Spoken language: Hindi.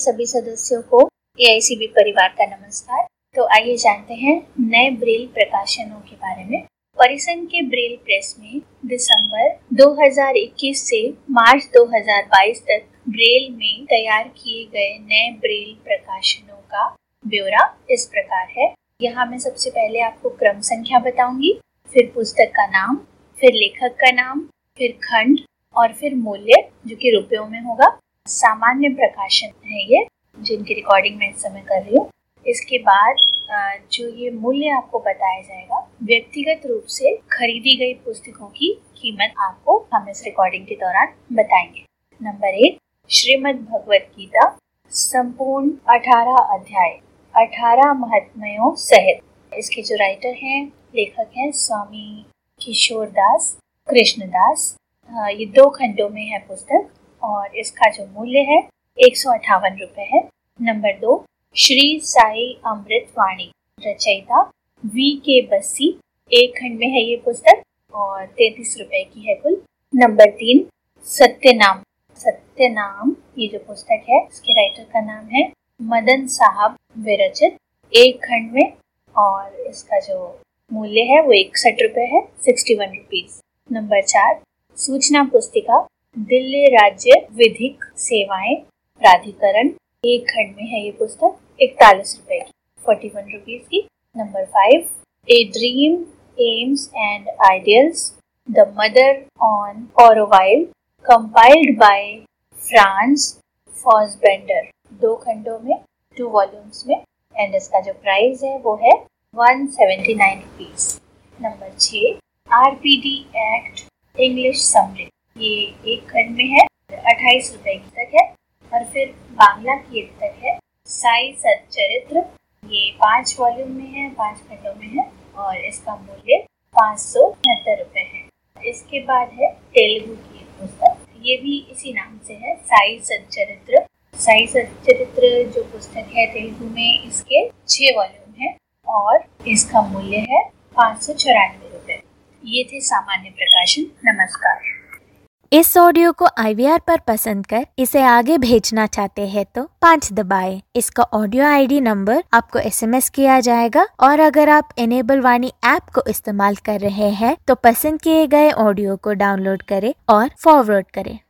सभी सदस्यों को AICB परिवार का नमस्कार। तो आइए जानते हैं नए ब्रेल प्रकाशनों के बारे में। परिसंघ के ब्रेल प्रेस में दिसंबर 2021 से मार्च 2022 तक ब्रेल में तैयार किए गए नए ब्रेल प्रकाशनों का ब्यौरा इस प्रकार है। यहाँ मैं सबसे पहले आपको क्रम संख्या बताऊंगी, फिर पुस्तक का नाम, फिर लेखक का नाम, फिर खंड और फिर मूल्य जो कि रुपयों में होगा। सामान्य प्रकाशन है ये, जिनकी रिकॉर्डिंग मैं इस समय कर रही हूँ। इसके बाद जो ये मूल्य आपको बताया जाएगा, व्यक्तिगत रूप से खरीदी गई पुस्तकों की कीमत आपको हम इस रिकॉर्डिंग के दौरान बताएंगे। नंबर 1, श्रीमद् भगवत गीता संपूर्ण 18 अध्याय 18 महात्म्यों सहित। इसके जो राइटर हैं, लेखक हैं स्वामी किशोरदास कृष्णदास। ये 2 खंडों में है पुस्तक और इसका जो मूल्य है 158 रुपए है। नंबर 2, श्री साई अमृत वाणी, रचयिता VK बस्सी। 1 खंड में है ये पुस्तक और 33 रुपए की है कुल। नंबर 3, सत्यनाम ये जो पुस्तक है, इसके राइटर का नाम है मदन साहब विरचित। 1 खंड में और इसका जो मूल्य है वो 61 रुपए है, 61 रुपीज। नंबर 4, सूचना पुस्तिका दिल्ली राज्य विधिक सेवाएं प्राधिकरण। 1 खंड में है ये पुस्तक, 41 रुपए की, 41 रुपीज की। Number 5, a dream aims and ideals the Mother on Auroville compiled by France Fassbender. 2 खंडों में, 2 वॉल्यूम्स में, एंड इसका जो प्राइस है वो है 179 rupees. Number 6, RPD act English summary. ये 1 खंड में है, 28 रुपए की तक है। और फिर बांग्ला की एक तक है साई सच्चरित्र। ये 5 वॉल्यूम में है, 5 खंडों में है और इसका मूल्य 569 रुपए है। इसके बाद है तेलुगु की एक पुस्तक, ये भी इसी नाम से है, साई सच्चरित्र। साई सच्चरित्र जो पुस्तक है तेलुगु में, इसके 6 वॉल्यूम है और इसका मूल्य है 594 रुपए। ये थे सामान्य प्रकाशन। नमस्कार। इस ऑडियो को IVR पर पसंद कर इसे आगे भेजना चाहते हैं तो 5 दबाएं। इसका ऑडियो ID नंबर आपको SMS किया जाएगा और अगर आप इनेबल वाणी ऐप को इस्तेमाल कर रहे हैं तो पसंद किए गए ऑडियो को डाउनलोड करें और फॉरवर्ड करें।